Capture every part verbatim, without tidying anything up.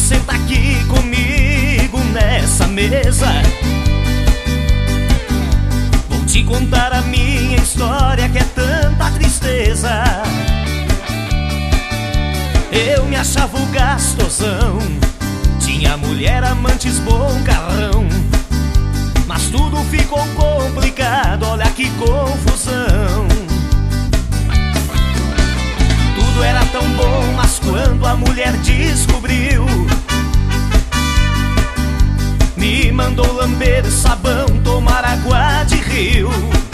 senta aqui comigo nessa mesa. Vou te contar a minha história, que é tanta tristeza. Eu me achava o gastosão, tinha mulher, amantes, bom carrão. Mas tudo ficou complicado, olha que confusão. Tudo era tão bom, mas quando a mulher descobriu, me mandou lamber sabão, tomar água de rio.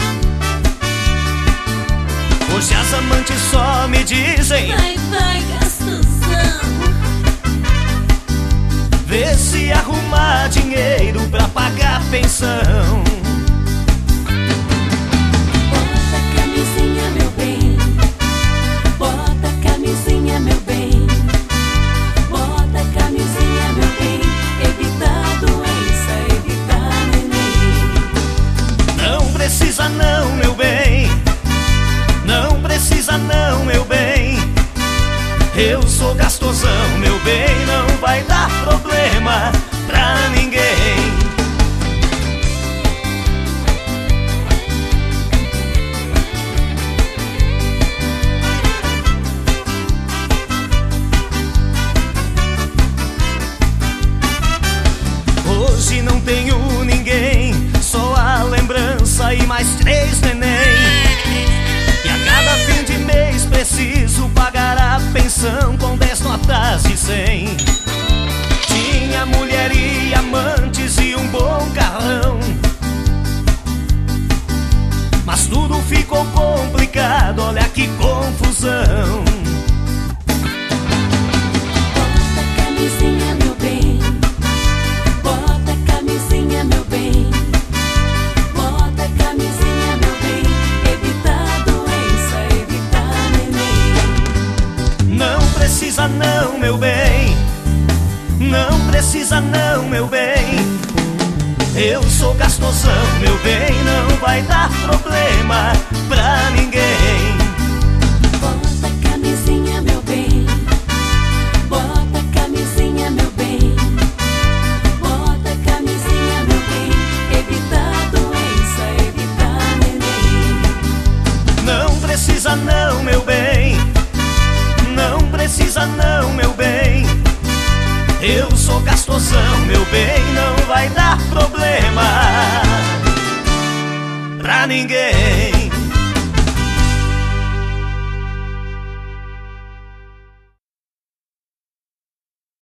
Hoje as amantes só me dizem: vai, vai, gastosão. Vê se arrumar dinheiro pra pagar pensão. Bota a camisinha, meu bem. Bota a camisinha, meu bem. Bota a camisinha, meu bem. Evita a doença, evita neném. Não precisa não, meu bem. Não precisa não, meu bem. Eu sou gastosão, meu bem. Não vai dar problema pra ninguém. Hoje não tenho ninguém, só a lembrança e mais três neném. E a cada fim de mês preciso pagar a pensão com dez notas de cem. Tinha mulher e amantes e um bom carrão, mas tudo ficou complicado, olha que confusão. Bota a camisinha, meu bem. Bota a camisinha, meu bem. Bota a camisinha, meu bem. Evita a doença, evita neném. Não precisa não, meu bem. Não precisa não, meu bem. Eu sou gastosão, meu bem. Não vai dar problema pra ninguém. Bota a camisinha, meu bem. Bota a camisinha, meu bem. Bota a camisinha, meu bem. Evita a doença, evita neném. Não precisa não, meu bem. Não precisa não, meu bem. Eu sou gastosão, meu bem. Não vai dar problema pra ninguém.